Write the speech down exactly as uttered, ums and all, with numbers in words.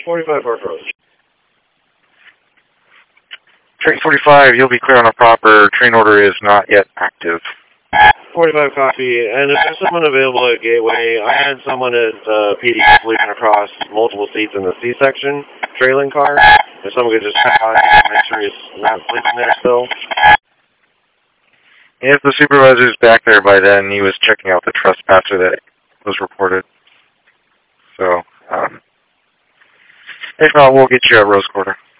forty-five Park Road. Train forty-five, you'll be clear on a proper. Train order is not yet active. forty-five copy, and if there's someone available at Gateway, I had someone at uh, P D sleeping across multiple seats in the C-section trailing car. If someone could just check on him, make sure he's not sleeping there still. If the supervisor's back there by then, he was checking out the trespasser that was reported. So, um, if not, we'll get you at Rose Quarter.